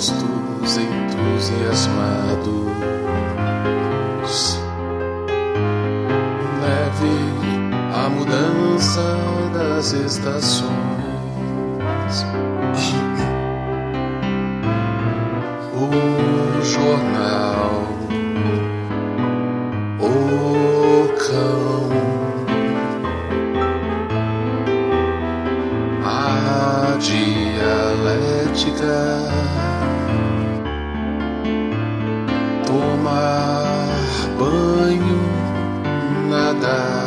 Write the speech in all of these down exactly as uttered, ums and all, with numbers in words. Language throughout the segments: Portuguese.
rostos entusiasmados. Leve a mudança das estações. O jornal, o cão, a dialética, tomar banho, nadar.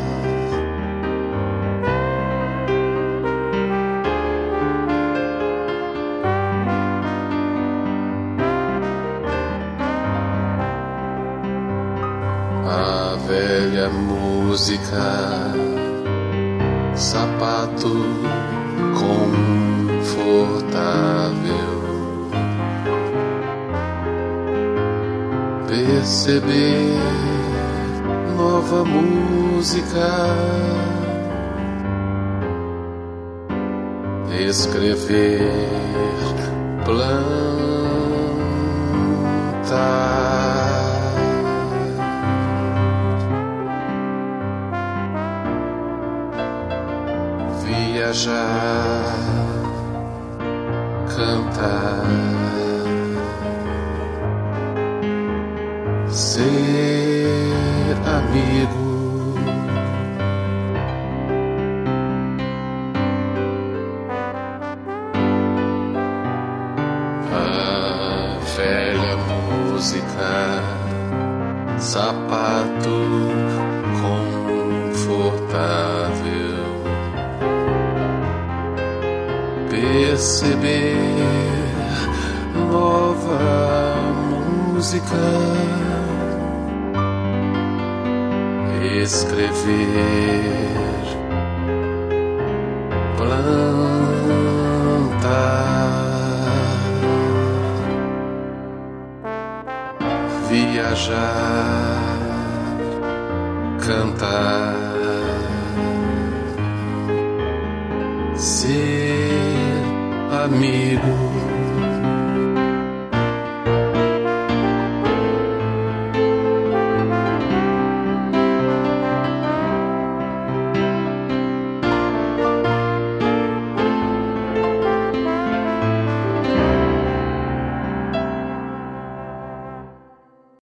A velha música, sapato confortável, perceber nova música, escrever, plantar. Viajar, cantar, ser amigo, a velha música, sapato confortável, perceber nova música, escrever, plantar, viajar, cantar, ser amigo.